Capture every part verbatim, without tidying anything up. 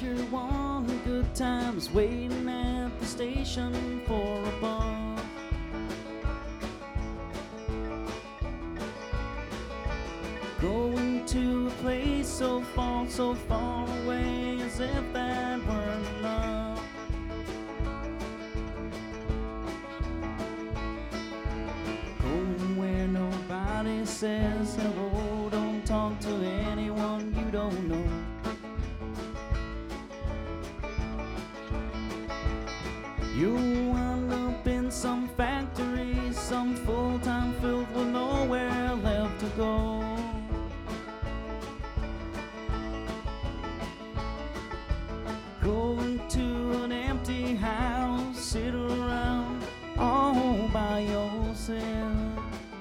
teacher wanted good times, waiting at the station for a bus. Going to a place so far, so far away, as if that weren't enough. Going where nobody says hello, don't talk to anyone you don't know. You'll wind up in some factory, some full-time filled with nowhere left to go. Going to an empty house, sit around all by yourself.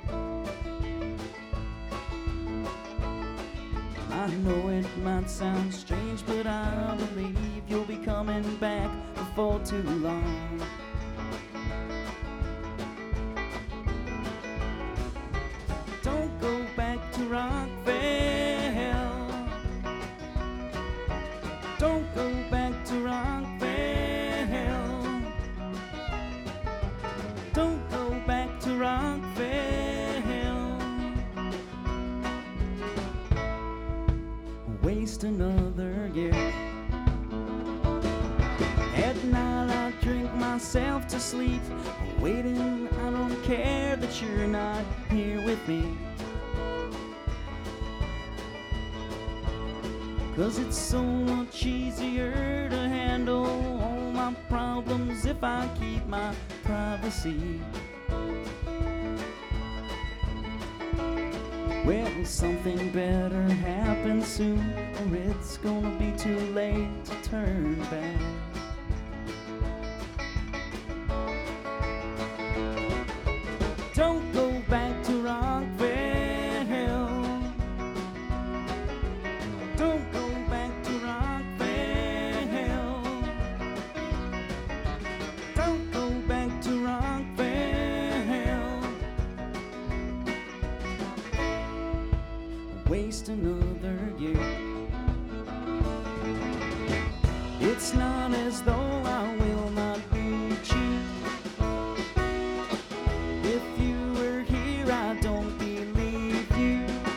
I know it might sound strange, but I believe you'll be coming back before too long. Don't go back to Rockville. Don't go back to Rockville. Don't go back to Rockville. Waste another year. At night I drink myself to sleep, waiting, I don't care that you're not here with me. 'Cause it's so much easier to handle all my problems if I keep my privacy. Well, something better happen soon, or it's gonna be too late to turn back. Don't go back to Rockville. Don't go back to Rockville. Don't go back to Rockville. Waste another year. It's not as though I will not reach you. If you were here, I don't believe you.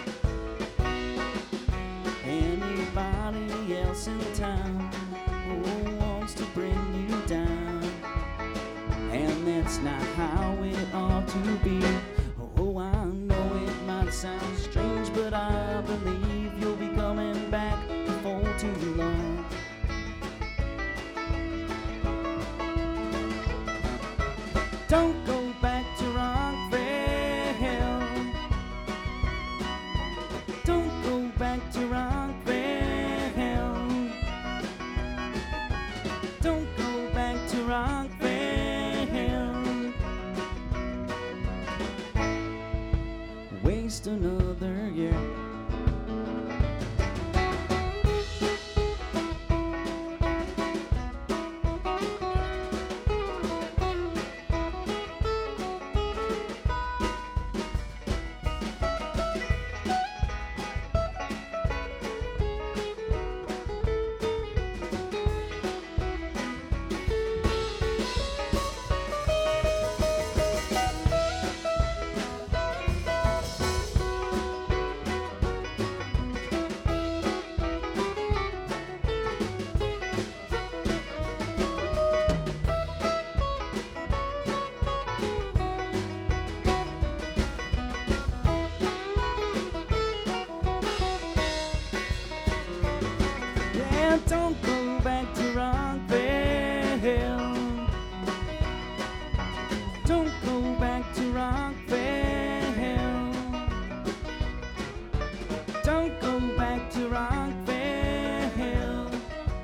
Anybody else in town who wants to bring you down, and that's not how it ought to be. Oh, I know it might sound strange, but I believe you'll be coming back before too long. Don't go back to Rockville. Don't go back to Rockville. Don't go back to Rockville. Waste another year. Don't go back to Rockville. Don't go back to Rockville. Don't go back to Rockville.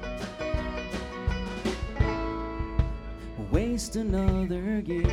Waste another year.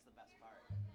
the best part.